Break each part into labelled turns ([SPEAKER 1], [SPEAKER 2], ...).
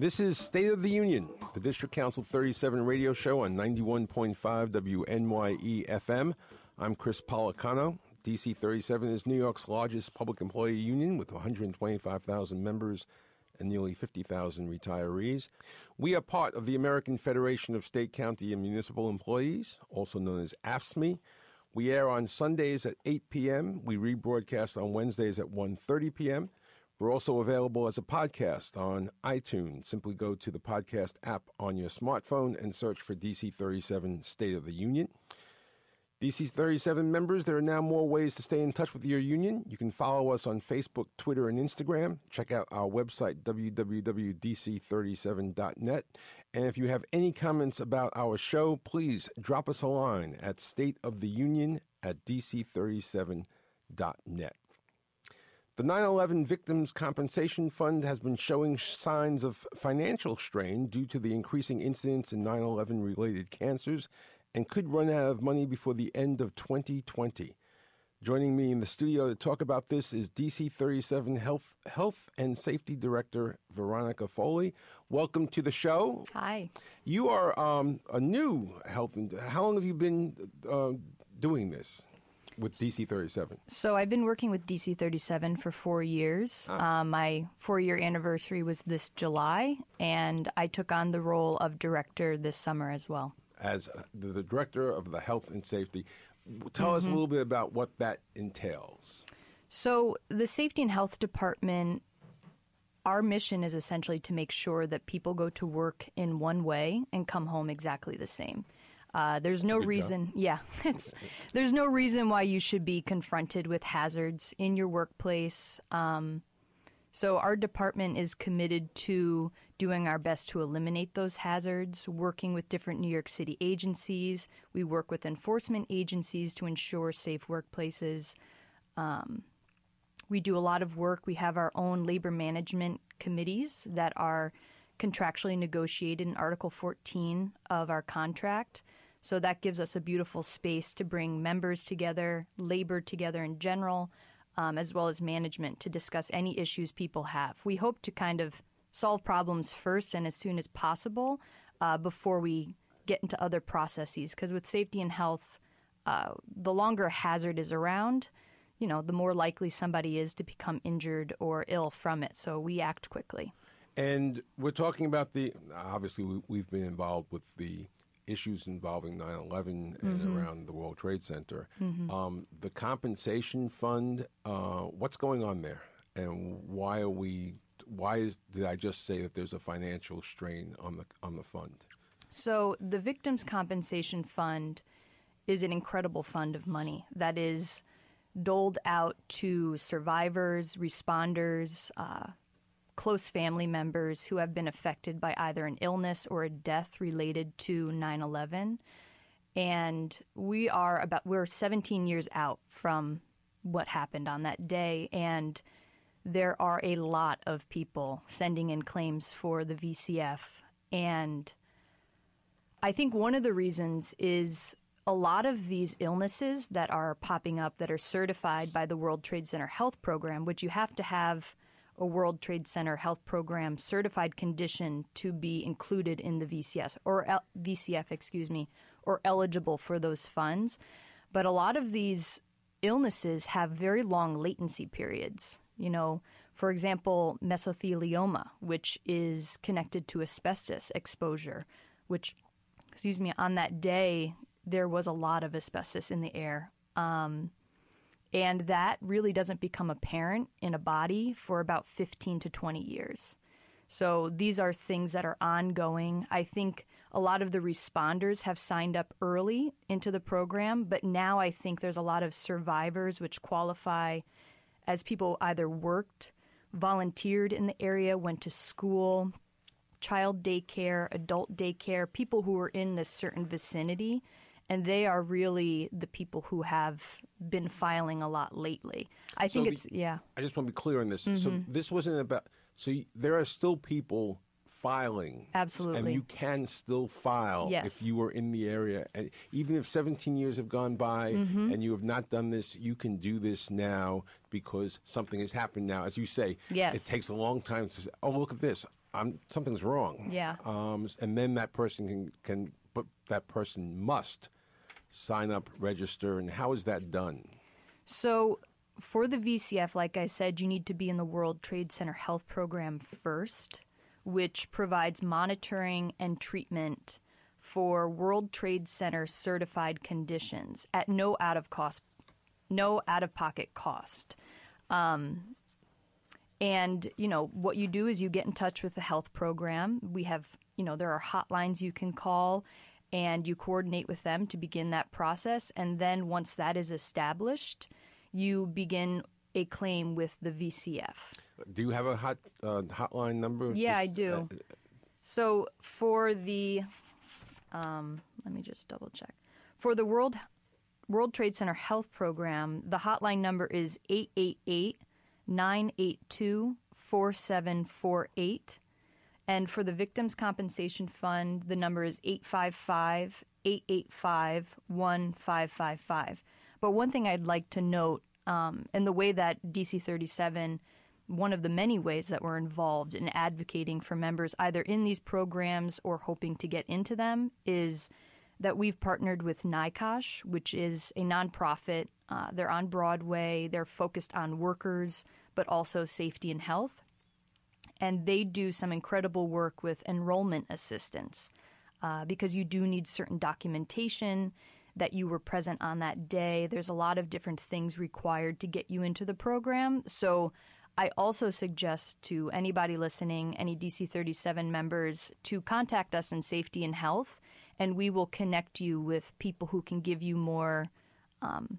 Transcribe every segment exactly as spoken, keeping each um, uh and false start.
[SPEAKER 1] This is State of the Union, the District Council thirty-seven radio show on ninety-one point five W N Y E F M. I'm Chris Policano. D C thirty-seven is New York's largest public employee union with one hundred twenty-five thousand members and nearly fifty thousand retirees. We are part of the American Federation of State, County, and Municipal Employees, also known as A F S M E. We air on Sundays at eight p.m. We rebroadcast on Wednesdays at one thirty p.m. We're also available as a podcast on iTunes. Simply go to the podcast app on your smartphone and search for D C thirty-seven State of the Union. D C thirty-seven members, there are now more ways to stay in touch with your union. You can follow us on Facebook, Twitter, and Instagram. Check out our website, w w w dot d c thirty-seven dot net. And if you have any comments about our show, please drop us a line at stateoftheunion at d c thirty-seven dot net. The nine eleven Victims Compensation Fund has been showing signs of financial strain due to the increasing incidence in nine eleven related cancers and could run out of money before the end of twenty twenty. Joining me in the studio to talk about this is D C thirty-seven Health Health and Safety Director Veronica Foley. Welcome to the show.
[SPEAKER 2] Hi.
[SPEAKER 1] You are um, a new health. And how long have you been uh, doing this with D C thirty-seven?
[SPEAKER 2] So I've been working with D C thirty-seven for four years. Ah. Um, my four-year anniversary was this July, and I took on the role of director this summer as well.
[SPEAKER 1] As the, the director of the Health and Safety, tell mm-hmm. us a little bit about what that entails.
[SPEAKER 2] So the Safety and Health Department, our mission is essentially to make sure that people go to work in one way and come home exactly the same. Uh, there's no reason, job. yeah, it's, there's no reason why you should be confronted with hazards in your workplace. Um, so our department is committed to doing our best to eliminate those hazards, working with different New York City agencies. We work with enforcement agencies to ensure safe workplaces. Um, we do a lot of work. We have our own labor management committees that are contractually negotiated in Article fourteen of our contract. So that gives us a beautiful space to bring members together, labor together in general, um, as well as management to discuss any issues people have. We hope to kind of solve problems first and as soon as possible uh, before we get into other processes. Because with safety and health, uh, the longer a hazard is around, you know, the more likely somebody is to become injured or ill from it. So we act quickly.
[SPEAKER 1] And we're talking about the, obviously we, we've been involved with the issues involving nine eleven and mm-hmm. around the World Trade Center. Mm-hmm. Um, the compensation fund, uh, what's going on there? And why are we, why is, did I just say that there's a financial strain on the on the fund?
[SPEAKER 2] So the Victims Compensation Fund is an incredible fund of money that is doled out to survivors, responders, uh, close family members who have been affected by either an illness or a death related to nine eleven. And we are about, we're seventeen years out from what happened on that day. And there are a lot of people sending in claims for the V C F. And I think one of the reasons is a lot of these illnesses that are popping up that are certified by the World Trade Center Health Program, which you have to have a World Trade Center Health Program certified condition to be included in the V C S or L- V C F, excuse me, or eligible for those funds. But a lot of these illnesses have very long latency periods. You know, for example, mesothelioma, which is connected to asbestos exposure, which, excuse me, on that day there was a lot of asbestos in the air. Um, And that really doesn't become apparent in a body for about fifteen to twenty years. So these are things that are ongoing. I think a lot of the responders have signed up early into the program, but now I think there's a lot of survivors which qualify as people either worked, volunteered in the area, went to school, child daycare, adult daycare, people who were in this certain vicinity. And they are really the people who have been filing a lot lately. I think so it's,
[SPEAKER 1] the,
[SPEAKER 2] yeah.
[SPEAKER 1] I just want to be clear on this.
[SPEAKER 2] Mm-hmm.
[SPEAKER 1] So this wasn't about, so you, there are still people filing.
[SPEAKER 2] Absolutely.
[SPEAKER 1] And you can still file
[SPEAKER 2] yes.
[SPEAKER 1] if you were in the area. And even if seventeen years have gone by mm-hmm. and you have not done this, you can do this now because something has happened now. As you say,
[SPEAKER 2] yes.
[SPEAKER 1] it takes a long time to say, oh, look at this. I'm, something's wrong.
[SPEAKER 2] Yeah.
[SPEAKER 1] Um, and then that person can, can, but that person must sign up, register, and how is that done?
[SPEAKER 2] So for the V C F, like I said, you need to be in the World Trade Center Health Program first, which provides monitoring and treatment for World Trade Center certified conditions at no out of cost, no out of pocket cost. Um, and you know what you do is you get in touch with the health program. We have, you know, there are hotlines you can call, and you coordinate with them to begin that process. And then once that is established, you begin a claim with the V C F.
[SPEAKER 1] Do you have a hot uh, hotline number?
[SPEAKER 2] Yeah,
[SPEAKER 1] Just,
[SPEAKER 2] I do.
[SPEAKER 1] Uh,
[SPEAKER 2] so for the, um, let me just double check. For the World World Trade Center Health Program, the hotline number is eight eight eight, nine eight two, four seven four eight. And for the Victims Compensation Fund, the number is eight five five, eight eight five, one five five five. But one thing I'd like to note, um, and the way that D C thirty-seven, one of the many ways that we're involved in advocating for members either in these programs or hoping to get into them, is that we've partnered with NICOSH, which is a nonprofit. Uh, they're on Broadway. They're focused on workers, but also safety and health. And they do some incredible work with enrollment assistance uh, because you do need certain documentation that you were present on that day. There's a lot of different things required to get you into the program. So I also suggest to anybody listening, any D C thirty-seven members, to contact us in Safety and Health, and we will connect you with people who can give you more um,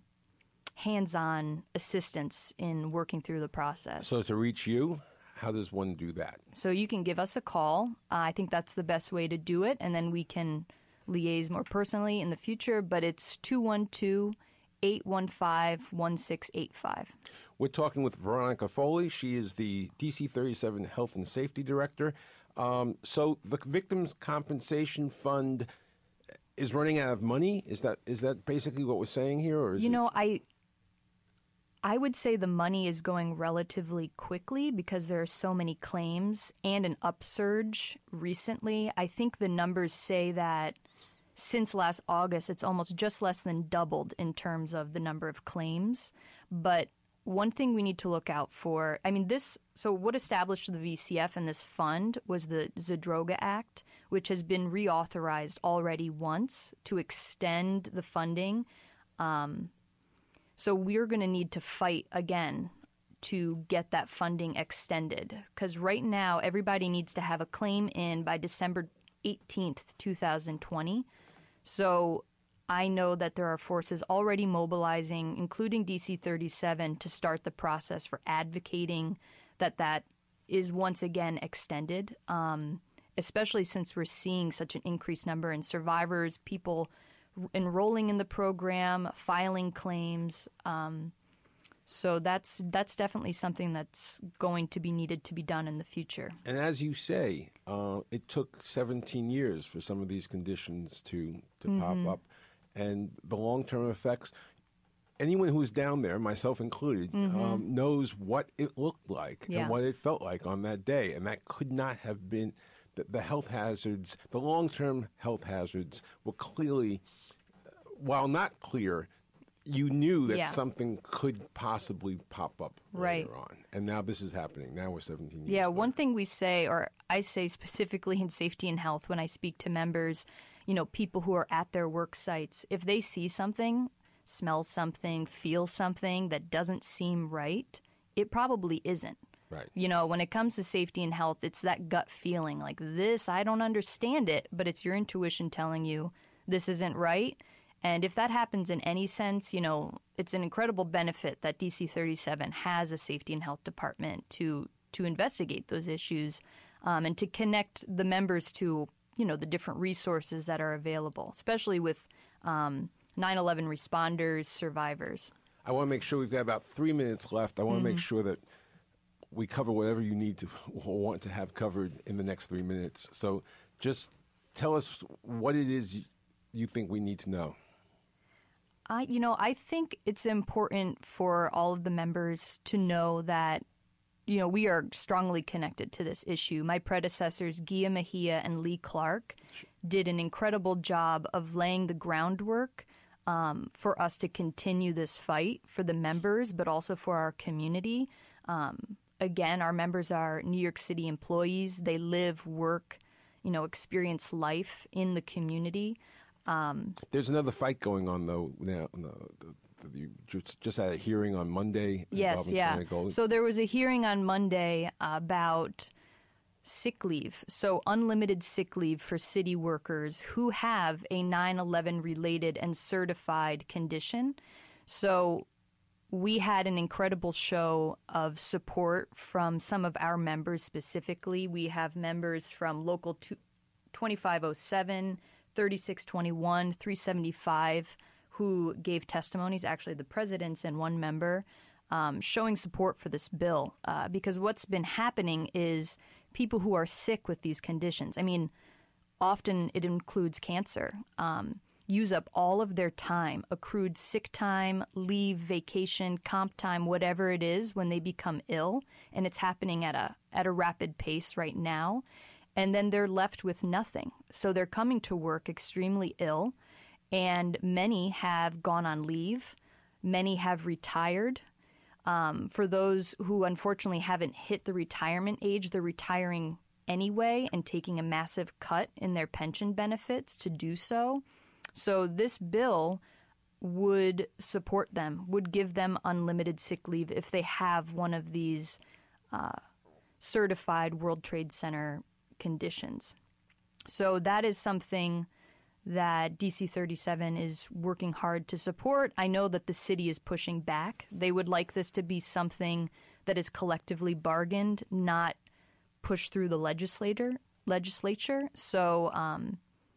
[SPEAKER 2] hands-on assistance in working through the process.
[SPEAKER 1] So to reach you, how does one do that?
[SPEAKER 2] So you can give us a call. Uh, I think that's the best way to do it, and then we can liaise more personally in the future. But it's two one two, eight one five, one six eight five.
[SPEAKER 1] We're talking with Veronica Foley. She is the D C thirty-seven Health and Safety Director. Um, so the Victims Compensation Fund is running out of money? Is that is that basically what we're saying here? Or is
[SPEAKER 2] you
[SPEAKER 1] it...
[SPEAKER 2] know, I I would say the money is going relatively quickly because there are so many claims and an upsurge recently. I think the numbers say that since last August, it's almost just less than doubled in terms of the number of claims. But one thing we need to look out for, I mean, this, so what established the V C F and this fund was the Zadroga Act, which has been reauthorized already once to extend the funding. Um, so we're going to need to fight again to get that funding extended. Because right now, everybody needs to have a claim in by December eighteenth, twenty twenty. So I know that there are forces already mobilizing, including D C thirty-seven, to start the process for advocating that that is once again extended, um, especially since we're seeing such an increased number in survivors, people enrolling in the program, filing claims. Um, so that's that's definitely something that's going to be needed to be done in the future.
[SPEAKER 1] And as you say, uh, it took seventeen years for some of these conditions to, to
[SPEAKER 2] Mm-hmm.
[SPEAKER 1] pop up. And the long-term effects, anyone who's down there, myself included,
[SPEAKER 2] Mm-hmm.
[SPEAKER 1] um, knows what it looked like
[SPEAKER 2] Yeah.
[SPEAKER 1] and what it felt like on that day. And that could not have been, the, the health hazards, the long-term health hazards were clearly, while not clear, you knew that
[SPEAKER 2] Yeah.
[SPEAKER 1] something could possibly pop up
[SPEAKER 2] Right.
[SPEAKER 1] later on. And now this is happening. Now we're seventeen years
[SPEAKER 2] Yeah,
[SPEAKER 1] later.
[SPEAKER 2] one thing we say, or I say specifically in Safety and Health when I speak to members, you know, people who are at their work sites, if they see something, smell something, feel something that doesn't seem right, it probably isn't.
[SPEAKER 1] Right.
[SPEAKER 2] You know, when it comes to safety and health, it's that gut feeling like this, I don't understand it, but it's your intuition telling you this isn't right. And if that happens in any sense, you know, it's an incredible benefit that D C thirty-seven has a safety and health department to to investigate those issues um, and to connect the members to, you know, the different resources that are available, especially with um, nine eleven responders, survivors.
[SPEAKER 1] I want to make sure we've got about three minutes left. I want
[SPEAKER 2] Mm-hmm.
[SPEAKER 1] to make sure that we cover whatever you need to or want to have covered in the next three minutes. So just tell us what it is you, you think we need to know.
[SPEAKER 2] I, you know, I think it's important for all of the members to know that you know, we are strongly connected to this issue. My predecessors, Gia Mejia and Lee Clark, did an incredible job of laying the groundwork um, for us to continue this fight for the members, but also for our community. Um, again, our members are New York City employees. They live, work, you know, experience life in the community. Um,
[SPEAKER 1] There's another fight going on, though, now. No, the, You just, just had a hearing on Monday.
[SPEAKER 2] Yes, yeah. So there was a hearing on Monday about sick leave, so unlimited sick leave for city workers who have a nine eleven related and certified condition. So we had an incredible show of support from some of our members specifically. We have members from Local twenty-five oh seven, thirty-six twenty-one, three seventy-five, who gave testimonies, actually the presidents and one member, um, showing support for this bill. Uh, because what's been happening is people who are sick with these conditions, I mean, often it includes cancer, um, use up all of their time, accrued sick time, leave, vacation, comp time, whatever it is, when they become ill. And it's happening at a at a rapid pace right now. And then they're left with nothing. So they're coming to work extremely ill. And many have gone on leave. Many have retired. Um, for those who unfortunately haven't hit the retirement age, they're retiring anyway and taking a massive cut in their pension benefits to do so. So this bill would support them, would give them unlimited sick leave if they have one of these uh, certified World Trade Center conditions. So that is something that D C thirty-seven is working hard to support. I know that the city is pushing back. They would like this to be something that is collectively bargained, not pushed through the legislator, legislature. So, um,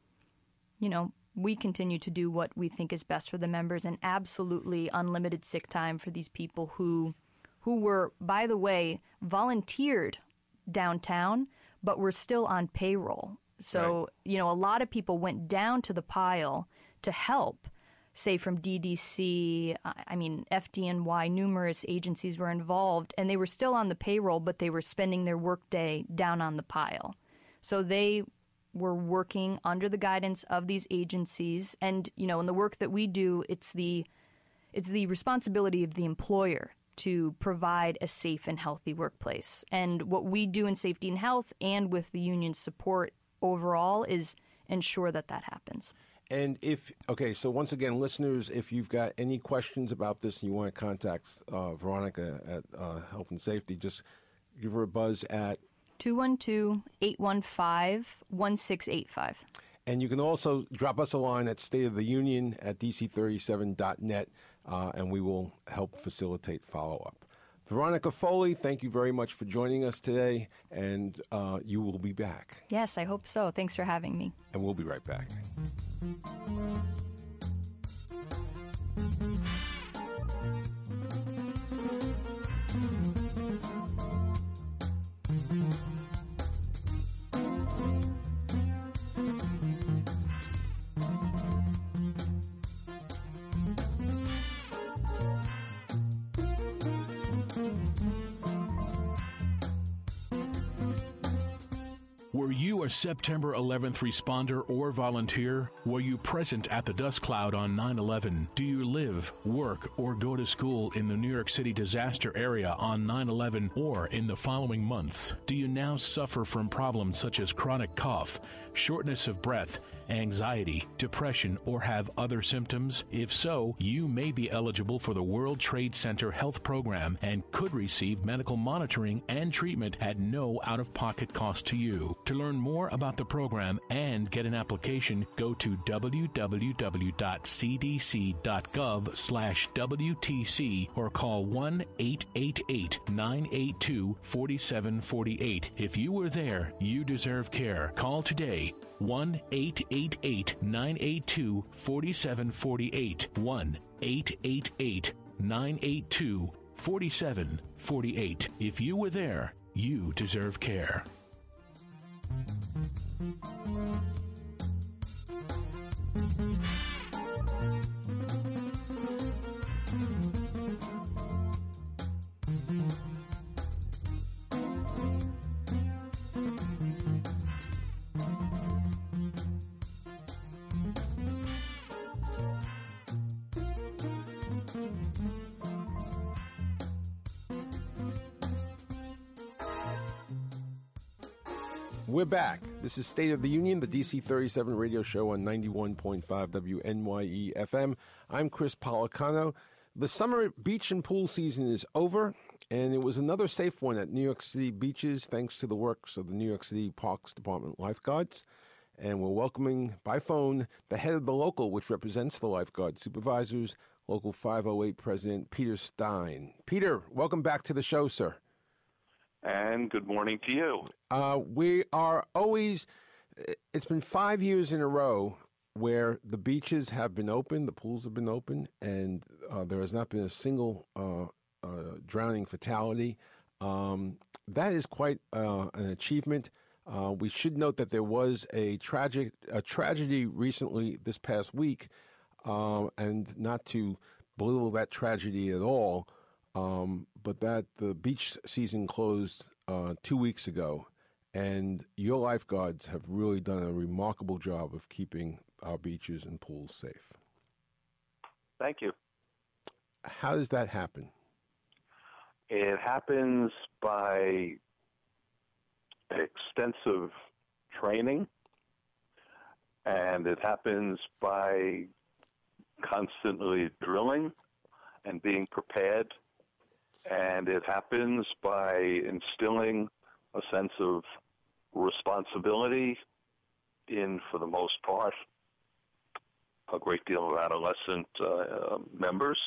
[SPEAKER 2] you know, we continue to do what we think is best for the members, and absolutely unlimited sick time for these people who, who were, by the way, volunteered downtown, but were still on payroll. So, right. you know, a lot of people went down to the pile to help, say from D D C, I mean, F D N Y, numerous agencies were involved, and they were still on the payroll, but they were spending their workday down on the pile. So they were working under the guidance of these agencies. And, you know, in the work that we do, it's the it's the responsibility of the employer to provide a safe and healthy workplace. And what we do in safety and health and with the union's support overall is ensure that that happens.
[SPEAKER 1] And if, okay, so once again, listeners, if you've got any questions about this and you want to contact uh, Veronica at uh, Health and Safety, just give her a buzz at
[SPEAKER 2] two one two, eight one five, one six eight five.
[SPEAKER 1] And you can also drop us a line at state of the union at d c thirty-seven dot net, uh, and we will help facilitate follow-up. Veronica Foley, thank you very much for joining us today, and uh, you will be back.
[SPEAKER 2] Yes, I hope so. Thanks for having me.
[SPEAKER 1] And we'll be right back.
[SPEAKER 3] Were you a September eleventh responder or volunteer? Were you present at the dust cloud on nine eleven? Do you live, work, or go to school in the New York City disaster area on nine eleven or in the following months? Do you now suffer from problems such as chronic cough, shortness of breath, anxiety, depression, or have other symptoms? If so, you may be eligible for the World Trade Center Health Program and could receive medical monitoring and treatment at no out-of-pocket cost to you. To learn more about the program and get an application, go to w w w dot c d c dot gov slash w t c or call one eight eight eight, nine eight two, four seven four eight. If you were there, you deserve care. Call today, one eight eight eight, nine eight two, four seven four eight, one eight eight eight, nine eight two, four seven four eight. If you were there, you deserve care.
[SPEAKER 1] We're back. This is State of the Union, the D C thirty-seven radio show on ninety-one point five W N Y E F M. I'm Chris Policano. The summer beach and pool season is over, and it was another safe one at New York City beaches thanks to the works of the New York City Parks Department lifeguards. And we're welcoming by phone the head of the local, which represents the lifeguard supervisors, Local five oh eight President Peter Stein. Peter, welcome back to the show, sir.
[SPEAKER 4] And good morning to you.
[SPEAKER 1] Uh, we are always, it's been five years in a row where the beaches have been open, the pools have been open, and uh, there has not been a single uh, uh, drowning fatality. Um, that is quite uh, an achievement. Uh, we should note that there was a tragic a tragedy recently this past week, um, and not to belittle that tragedy at all, um, but that the beach season closed uh, two weeks ago, and your lifeguards have really done a remarkable job of keeping our beaches and pools safe.
[SPEAKER 4] Thank you.
[SPEAKER 1] How does that happen?
[SPEAKER 4] It happens by extensive training, and it happens by constantly drilling and being prepared, and it happens by instilling a sense of responsibility in, for the most part, a great deal of adolescent uh, members,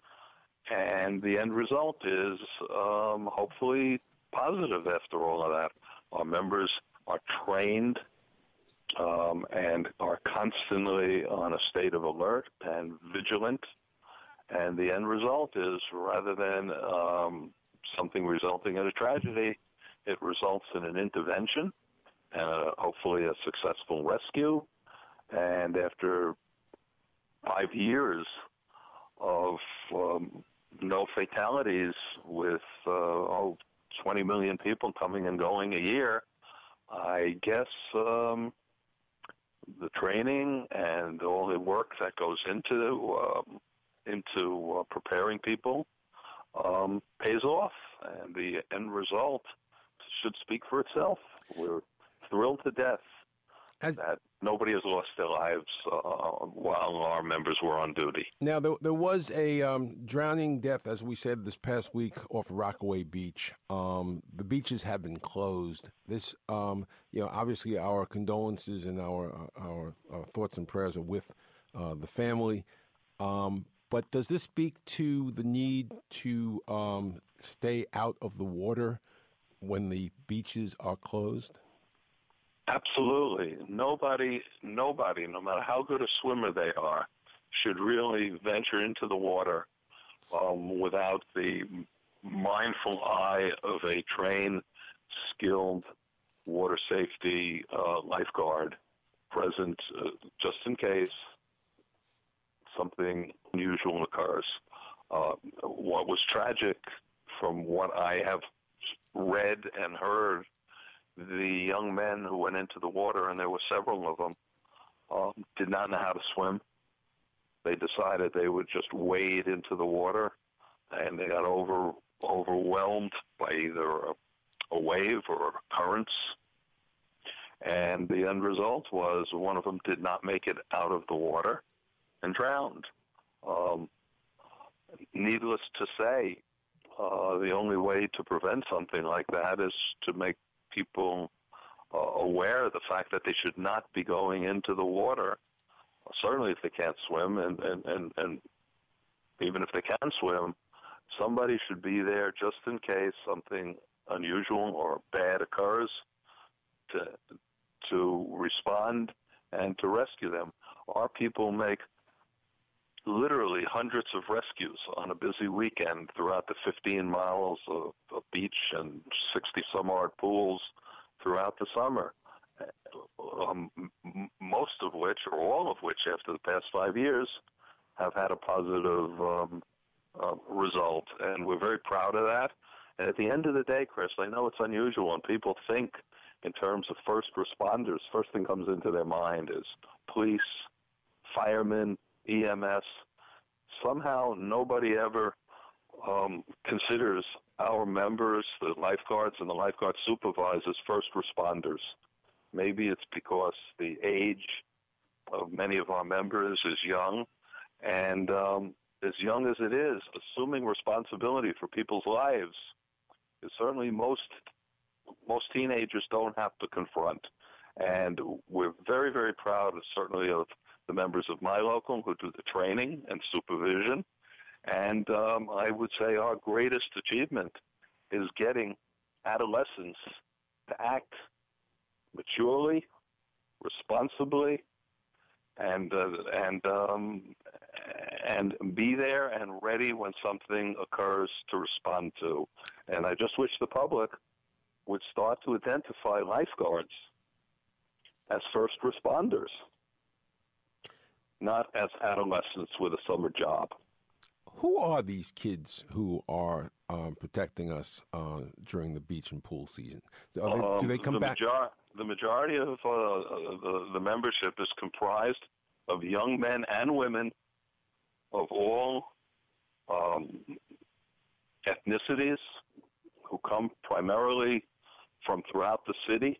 [SPEAKER 4] and the end result is um, hopefully positive after all of that. Our members are trained um, and are constantly on a state of alert and vigilant. And the end result is, rather than um, something resulting in a tragedy, it results in an intervention and uh, hopefully a successful rescue. And after five years of um, no fatalities with uh, oh, twenty million people coming and going a year, I guess um, the training and all the work that goes into um, into uh, preparing people um, pays off, and the end result should speak for itself. We're thrilled to death As, that nobody has lost their lives uh, while our members were on duty.
[SPEAKER 1] Now, there, there was a um, drowning death, as we said, this past week off Rockaway Beach. Um, the beaches have been closed. This, um, you know, obviously our condolences and our uh, our, our thoughts and prayers are with uh, the family. Um, but does this speak to the need to um, stay out of the water when the beaches are closed?
[SPEAKER 4] Absolutely. Nobody, nobody, no matter how good a swimmer they are, should really venture into the water um, without the mindful eye of a trained, skilled water safety uh, lifeguard present uh, just in case something unusual occurs. Uh, what was tragic, from what I have read and heard, the young men who went into the water, and there were several of them, um, did not know how to swim. They decided they would just wade into the water, and they got over overwhelmed by either a, a wave or currents. And the end result was one of them did not make it out of the water and drowned. Um, needless to say, uh, the only way to prevent something like that is to make people uh, aware of the fact that they should not be going into the water, certainly if they can't swim, and, and, and, and even if they can swim, somebody should be there just in case something unusual or bad occurs to, to respond and to rescue them. Our people make literally hundreds of rescues on a busy weekend throughout the fifteen miles of, of beach and sixty some odd pools throughout the summer, um, m- most of which, or all of which, after the past five years, have had a positive um, uh, result. And we're very proud of that. And at the end of the day, Chris, I know it's unusual, and people think in terms of first responders. First thing comes into their mind is police, firemen, E M S. Somehow nobody ever um, considers our members, the lifeguards and the lifeguard supervisors, first responders. Maybe it's because the age of many of our members is young, and um, as young as it is, assuming responsibility for people's lives is certainly most most teenagers don't have to confront. And we're very, very proud, certainly, of the members of my local who do the training and supervision. And um, I would say our greatest achievement is getting adolescents to act maturely, responsibly, and uh, and um, and be there and ready when something occurs to respond to. And I just wish the public would start to identify lifeguards as first responders, not as adolescents with a summer job.
[SPEAKER 1] Who are these kids who are um, protecting us uh, during the beach and pool season? Are they,
[SPEAKER 4] um,
[SPEAKER 1] do they come
[SPEAKER 4] the
[SPEAKER 1] back?
[SPEAKER 4] Major- the majority of uh, the, the membership is comprised of young men and women of all um, ethnicities who come primarily from throughout the city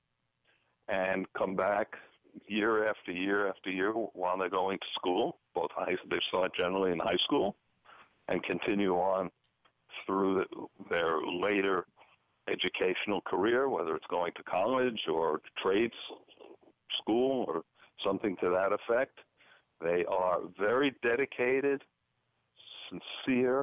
[SPEAKER 4] and come back year after year after year while they're going to school. Both high, they start generally in high school and continue on through the, their later educational career, whether it's going to college or trades school or something to that effect. They are very dedicated, sincere,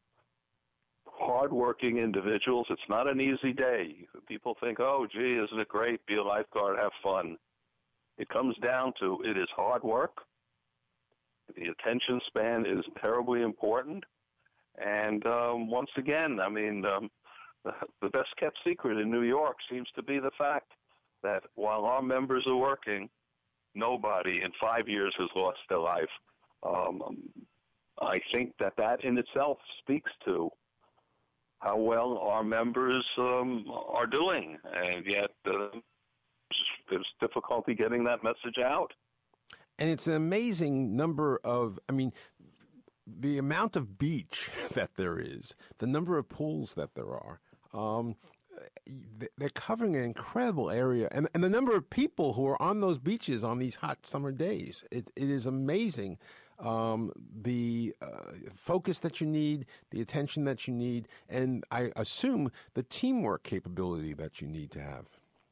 [SPEAKER 4] hardworking individuals. It's not an easy day. People think, oh, gee, isn't it great? Be a lifeguard, have fun. It comes down to it is hard work. The attention span is terribly important. And um, once again, I mean, um, the, the best-kept secret in New York seems to be the fact that while our members are working, nobody in five years has lost their life. Um, I think that that in itself speaks to how well our members um, are doing, and yet uh, there's difficulty getting that message out.
[SPEAKER 1] And it's an amazing number of, I mean, the amount of beach that there is, the number of pools that there are, um, they're covering an incredible area. And, and the number of people who are on those beaches on these hot summer days, it, it is amazing. Um, the uh, focus that you need, the attention that you need, and I assume the teamwork capability that you need to have.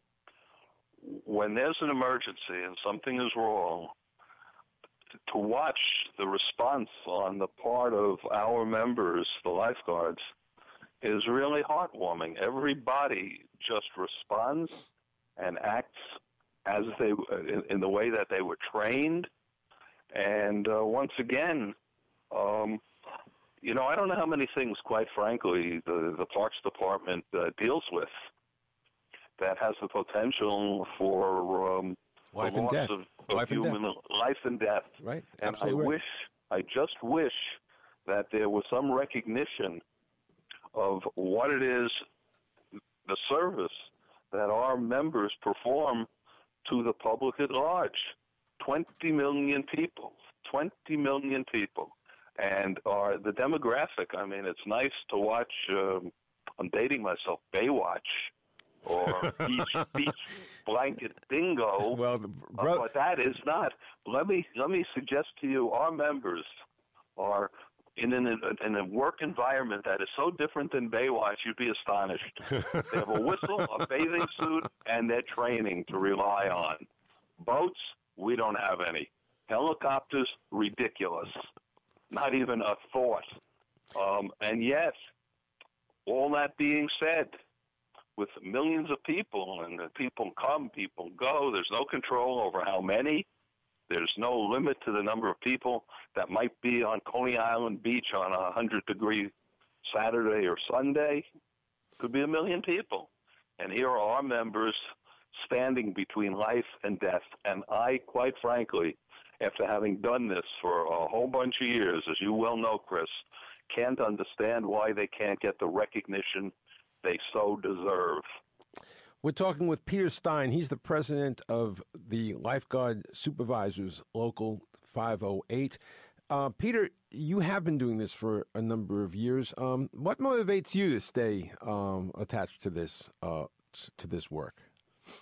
[SPEAKER 4] When there's an emergency and something is wrong, to watch the response on the part of our members, the lifeguards, is really heartwarming. Everybody just responds and acts as they in, in the way that they were trained. And uh, once again, um, you know, I don't know how many things, quite frankly, the, the Parks Department uh, deals with that has the potential for um,
[SPEAKER 1] life
[SPEAKER 4] the
[SPEAKER 1] and
[SPEAKER 4] loss
[SPEAKER 1] death.
[SPEAKER 4] of, of
[SPEAKER 1] life
[SPEAKER 4] human
[SPEAKER 1] and death.
[SPEAKER 4] life and death.
[SPEAKER 1] Right.
[SPEAKER 4] And
[SPEAKER 1] Absolutely
[SPEAKER 4] I
[SPEAKER 1] right.
[SPEAKER 4] wish, I just wish that there was some recognition of what it is, the service that our members perform to the public at large. twenty million people, twenty million people. And our, the demographic, I mean, it's nice to watch, um, I'm dating myself, Baywatch or beach, beach blanket bingo,
[SPEAKER 1] well, the,
[SPEAKER 4] bro- uh, but that is not. Let me, let me suggest to you, our members are in, an, in a work environment that is so different than Baywatch, you'd be astonished. They have a whistle, a bathing suit, and their training to rely on. Boats, we don't have any. Helicopters, ridiculous. Not even a thought. Um, and yet, all that being said, with millions of people, and people come, people go, there's no control over how many. There's no limit to the number of people that might be on Coney Island Beach on a one hundred degree Saturday or Sunday. Could be a million people. And here are our members standing between life and death. And I, quite frankly, after having done this for a whole bunch of years, as you well know, Chris, can't understand why they can't get the recognition they so deserve.
[SPEAKER 1] We're talking with Peter Stein. He's the president of the Lifeguard Supervisors Local five oh eight. Uh, Peter, you have been doing this for a number of years. Um, what motivates you to stay um, attached to this uh, to this work?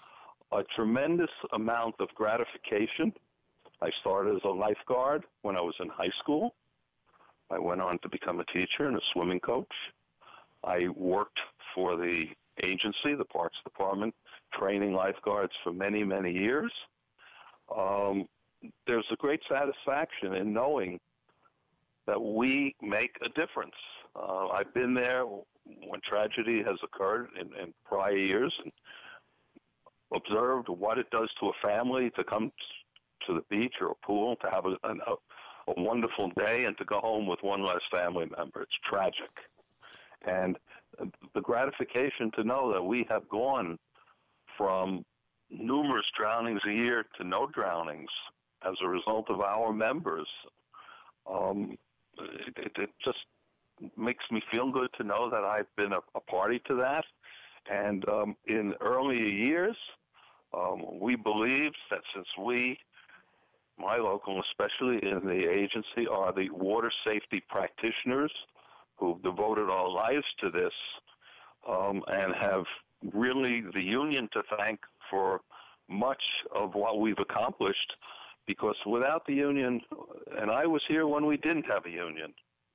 [SPEAKER 4] a tremendous amount of gratification. I started as a lifeguard when I was in high school. I went on to become a teacher and a swimming coach. I worked for the agency, the Parks Department, training lifeguards for many, many years. Um, there's a great satisfaction in knowing that we make a difference. Uh, I've been there when tragedy has occurred in, in prior years and observed what it does to a family to come to the beach or a pool, to have a, a, a wonderful day and to go home with one less family member. It's tragic. And the gratification to know that we have gone from numerous drownings a year to no drownings as a result of our members, um, it, it, it just makes me feel good to know that I've been a, a party to that. And um, in earlier years, um, we believed that since we, my local, especially in the agency, are the water safety practitioners who've devoted our lives to this um, and have really the union to thank for much of what we've accomplished, because without the union, and I was here when we didn't have a union,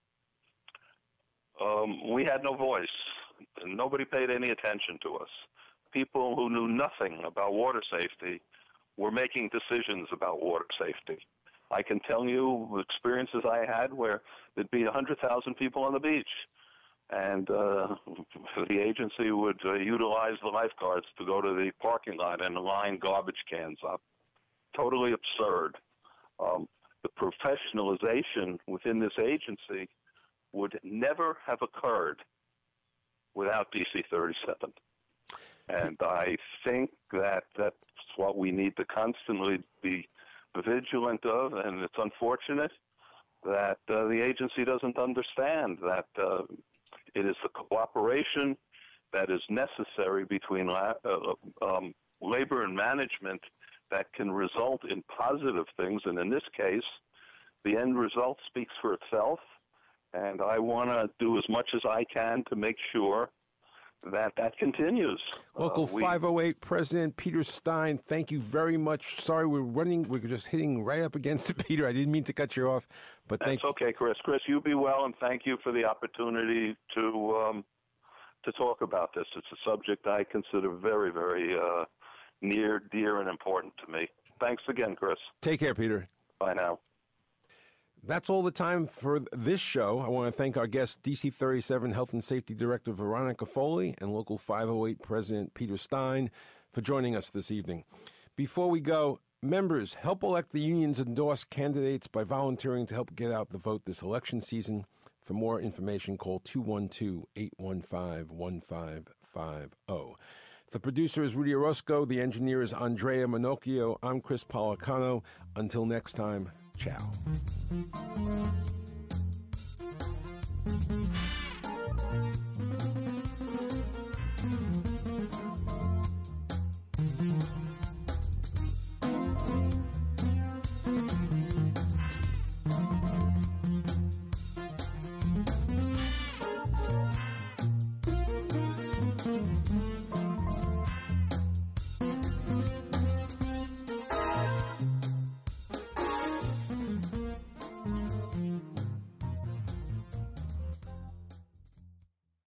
[SPEAKER 4] um, we had no voice, and nobody paid any attention to us. People who knew nothing about water safety were making decisions about water safety. I can tell you experiences I had where there'd be one hundred thousand people on the beach, and uh, the agency would uh, utilize the lifeguards to go to the parking lot and line garbage cans up. Totally absurd. Um, the professionalization within this agency would never have occurred without D C thirty-seven. And I think that that's what we need to constantly be vigilant of, and it's unfortunate that uh, the agency doesn't understand that uh, it is the cooperation that is necessary between la- uh, um, labor and management that can result in positive things, and in this case, the end result speaks for itself, and I want to do as much as I can to make sure that that continues.
[SPEAKER 1] Local
[SPEAKER 4] uh, we,
[SPEAKER 1] five oh eight President Peter Stein, thank you very much. Sorry, we're running, we're just hitting right up against it, Peter. I didn't mean to cut you off, but thank
[SPEAKER 4] That's okay, Chris. Chris, you be well, and thank you for the opportunity to um, to talk about this. It's a subject I consider very, very uh, near, dear, and important to me. Thanks again, Chris.
[SPEAKER 1] Take care, Peter.
[SPEAKER 4] Bye now.
[SPEAKER 1] That's all the time for this show. I want to thank our guests, D C thirty-seven Health and Safety Director Veronica Foley and Local five oh eight President Peter Stein, for joining us this evening. Before we go, members, help elect the union's endorsed candidates by volunteering to help get out the vote this election season. For more information, call two one two, eight one five, one five five zero. The producer is Rudy Orozco. The engineer is Andrea Minocchio. I'm Chris Policano. Until next time, ciao.